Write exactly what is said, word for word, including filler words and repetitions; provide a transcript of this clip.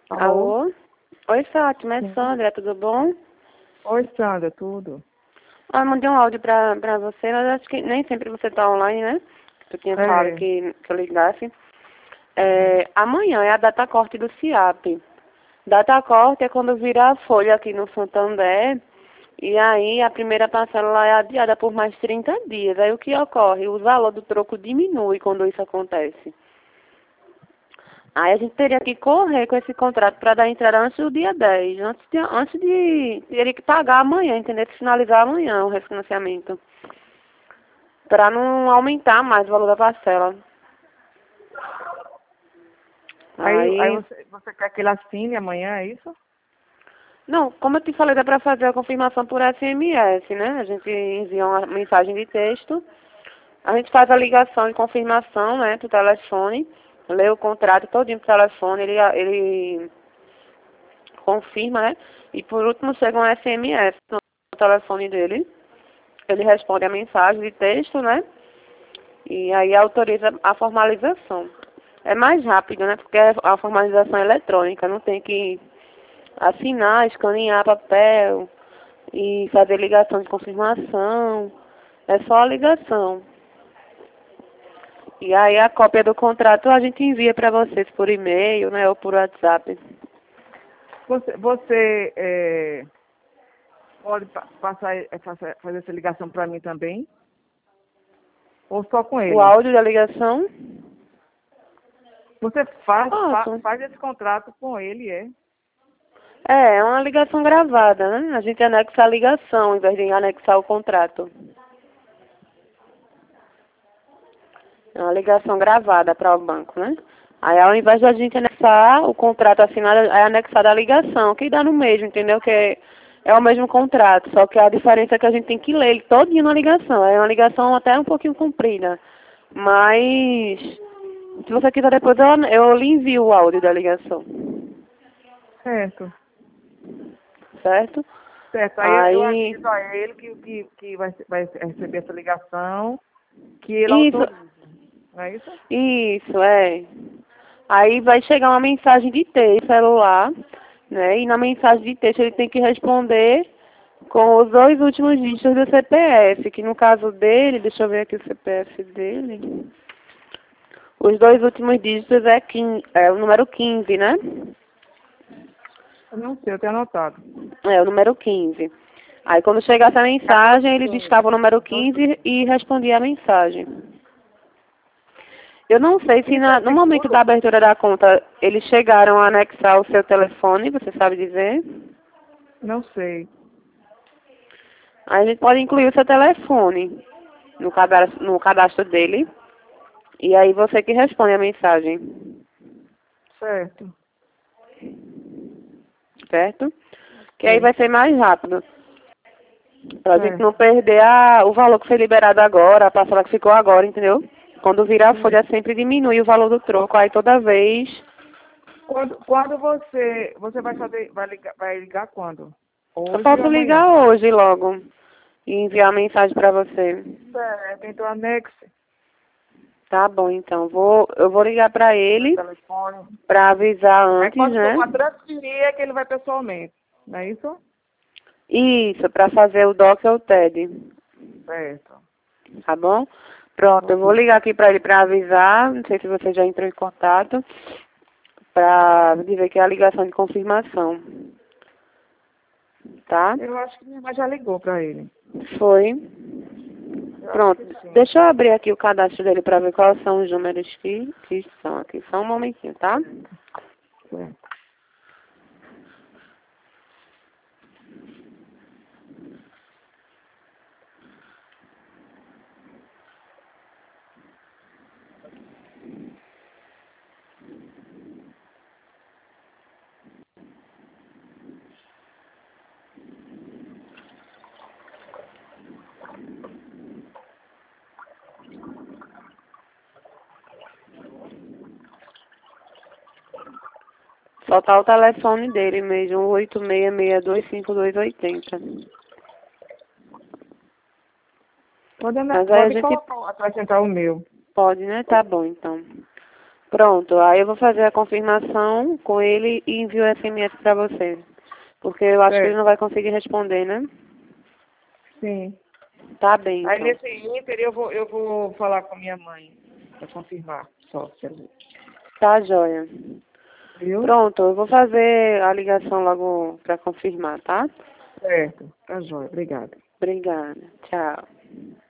Alô? Alô? Oi, Fátima, é Sim. Sandra, tudo bom? Oi, Sandra, tudo? Ah, eu mandei um áudio pra, pra você, mas acho que nem sempre você tá online, né? Tu tinha falado É. que, que eu ligasse. É, amanhã é a data corte do SIAP. Data corte é quando vira a folha aqui no Santander, e aí a primeira parcela lá é adiada por mais trinta dias. Aí o que ocorre? O valor do troco diminui quando isso acontece. Aí a gente teria que correr com esse contrato para dar entrada antes do dia dez, antes de, antes de teria que pagar amanhã, entendeu? Finalizar amanhã o refinanciamento. Para não aumentar mais o valor da parcela. Aí, aí Aí, você, você quer que ele assine amanhã, é isso? não, como eu te falei, dá para fazer a confirmação por S M S, né? A gente envia uma mensagem de texto, a gente faz a ligação de confirmação, né, pro telefone, lê o contrato todinho pro telefone, ele, ele confirma, né? E por último chega um S M S no telefone dele. Ele responde a mensagem de texto, né? E aí autoriza a formalização. É mais rápido, né? Porque a formalização é eletrônica, não tem que assinar, escanear papel e fazer ligação de confirmação. É só a ligação. E aí a cópia do contrato a gente envia para vocês por e-mail, né? Ou por WhatsApp. Você, você é, pode pa- passar, é, fazer, fazer essa ligação para mim também? Ou só com O ele? áudio da ligação? Você faz, fa- Posso. faz esse contrato com ele, é? É, é uma ligação gravada, né? A gente anexa a ligação em vez de anexar o contrato. É uma ligação gravada para o banco, né? Aí ao invés de a gente anexar o contrato assinado, é anexada a ligação, que dá no mesmo, entendeu? Que é, é o mesmo contrato, só que a diferença é que a gente tem que ler ele todinho na ligação. É uma ligação até um pouquinho comprida. Mas, se você quiser depois, eu, eu lhe envio o áudio da ligação, Certo. certo? Certo. Aí eu, eu Aí, aviso a ele que, que, que vai, vai receber essa ligação, que ele isso, autoriza. Não é isso? isso, é. Aí vai chegar uma mensagem de texto celular, né? E na mensagem de texto ele tem que responder com os dois últimos dígitos do C P F, que no caso dele, deixa eu ver aqui o C P F dele. Os dois últimos dígitos é, quinze, é o número quinze, né? Eu não sei, eu tenho anotado. É o número quinze. Aí quando chegasse a mensagem, ele discava o número quinze e respondia a mensagem. Eu não sei se Isso é na- no momento da seguro? abertura da conta eles chegaram a anexar o seu telefone, você sabe dizer? Não sei. Aí a gente pode incluir o seu telefone no cadastro, no cadastro dele. E aí você que responde a mensagem, Certo. certo? Que aí Ok. vai ser mais rápido. Pra gente não Certo. perder a, o valor que foi liberado agora, a parcela que ficou agora, entendeu? Quando virar a Certo. folha sempre diminui o valor do troco. Aí toda vez Quando, quando você, você vai fazer, vai ligar, vai ligar quando? eu Hoje ou posso ligar amanhã? hoje logo e enviar a mensagem pra você. Certo, então anexe Tá bom, então. Vou, eu vou ligar pra o meu ele telefone. pra avisar Aí antes, quando for né? para transferir é que ele vai pessoalmente. Não é isso? Isso, pra fazer o D O C ou o T E D. Certo. Tá bom? Pronto, eu vou Ok. ligar aqui pra ele pra avisar. Não sei se você já entrou em contato. Pra dizer que é a ligação de confirmação. Tá? Eu acho que minha mãe já ligou para ele. Foi. Eu acho Pronto. que sim. Deixa eu abrir aqui o cadastro dele pra ver quais são os números que, que são aqui. Só um momentinho, tá? Certo. Só tá o telefone dele mesmo, oito seis seis dois cinco dois oito zero. Pode, ane- Mas aí a pode gente colocar, acrescentar o meu. pode, né? Tá bom, então. Pronto, aí eu vou fazer a confirmação com ele e envio o S M S para você. Porque eu acho que ele Certo. não vai conseguir responder, né? Sim. Tá bem, Aí então. nesse ínter eu vou, eu vou falar com a minha mãe para confirmar só. se ela- Tá, joia. Viu? Pronto, eu vou fazer a ligação logo para confirmar, tá? Certo. Tá jóia. Obrigada. Obrigada. Tchau.